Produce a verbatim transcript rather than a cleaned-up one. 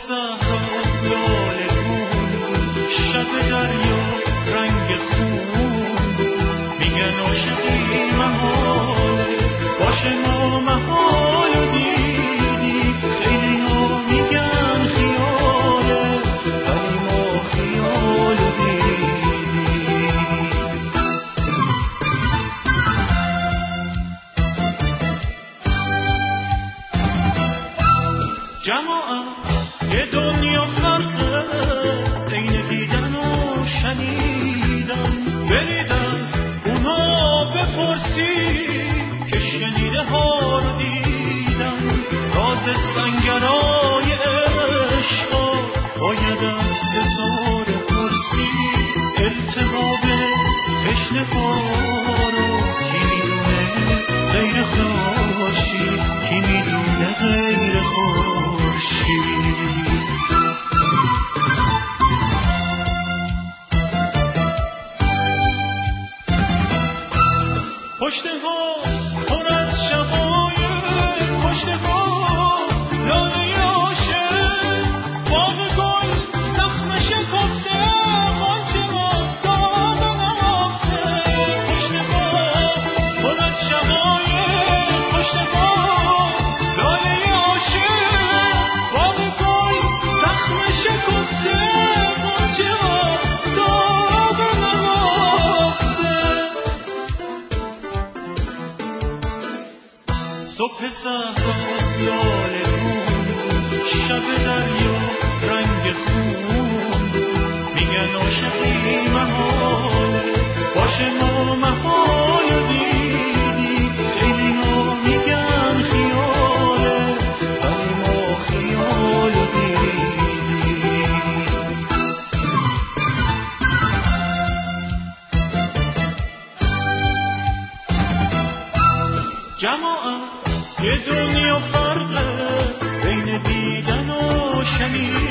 صحرا لاله بود، شب دریا رنگ خون بود. میگن عاشقی محاله، باشه ما محال و دیدی. خیلی ها میگن خیاله، ولی ما خیال و دیدی. جماعت یه دنیا فرقه بین دیدن و شنیدن. برید از اونا بپرسی که شنیده ها رو دیدن. راز سنگرای عشقا باید از ستاره پرسی. التهاب تشنه پا رو کی میدونه غیر خورشید، کی میدونه غیر خورشید. پشته ها پر از شقایق، پشته ها لاله عاشق. باغ گل زخم شکفته، غنچه ها داغ نهفته. پشته ها پر از شقایق، پشته ها لاله عاشق. باغ گل زخم شکفته، غنچه ها داغ نهفته. صبح صحرا لاله بود، شب دریا رنگ خون بود. میگن عاشقی محاله، باشه ما محال و دیدی. خیلی ها میگن خیاله، ولی ما خیال و دیدی. جماعت یه دنیا فرقه بین دیدن و شنیدن.